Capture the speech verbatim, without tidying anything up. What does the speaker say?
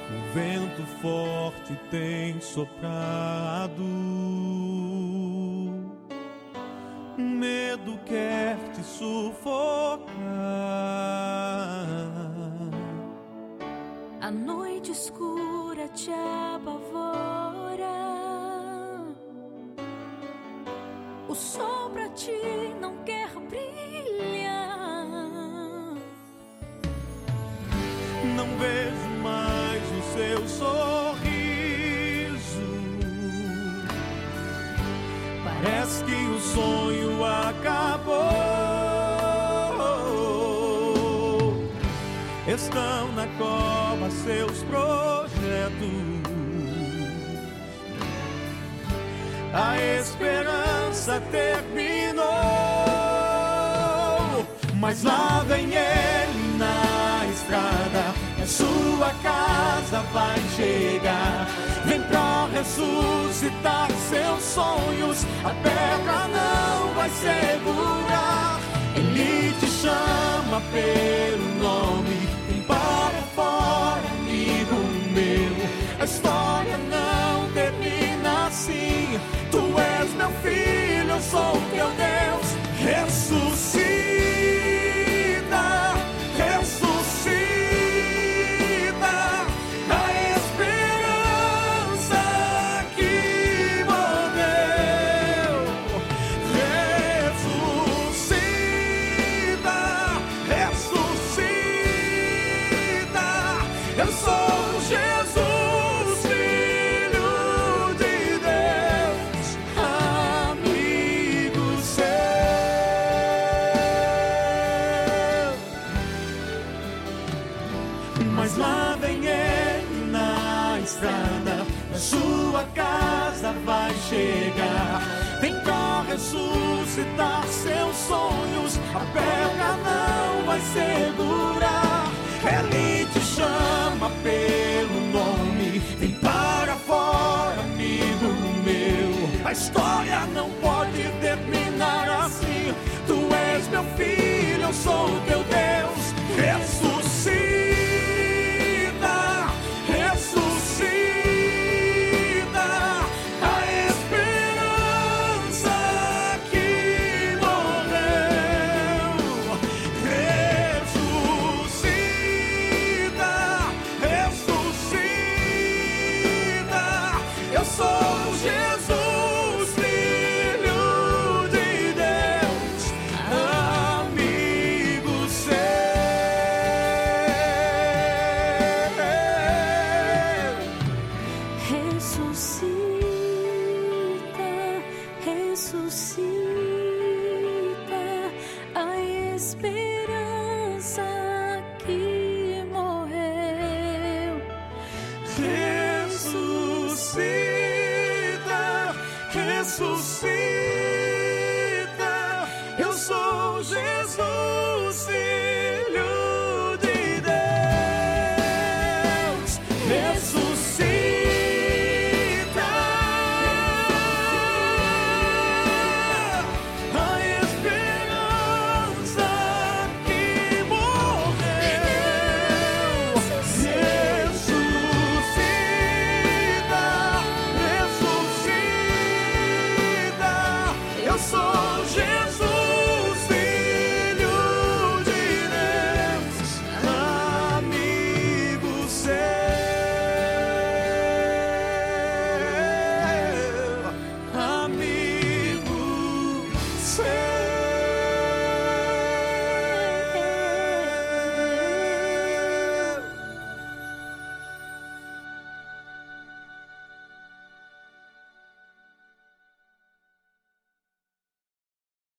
O vento forte tem soprado, medo quer te sufocar. A noite escura te apavora, o sol pra ti não quer brilhar. Não vejo mais o seu sorriso, parece que o sonho acabou. Estão na cova seus projetos, a esperança terminou. Mas lá vem ele na estrada, a sua casa vai chegar. Vem pra ressuscitar seus sonhos, a pedra não vai segurar. Ele te chama pelo nome, vem para fora, amigo meu. A história não termina assim. Tu és meu filho, eu sou teu Deus. Ressuscita, ressuscita, a esperança que morreu. Ressuscita, ressuscita, eu sou Jesus, Filho de Deus, amigo seu. Mas lá vem ele na estrada, a sua casa vai chegar. Vem cá ressuscitar seus sonhos, a pedra não vai segurar. Ele te chama pelo nome, vem para fora, amigo meu. A história não pode terminar assim. Tu és meu filho, eu sou teu Deus. Ressuscita, ressuscita, a esperança que morreu. Ressuscita, ressuscita, eu sou Jesus, Filho de Deus, amigo seu. Ressuscita, ressuscita, a esperança que morreu. Ressuscita, ressuscita, eu sou Jesus.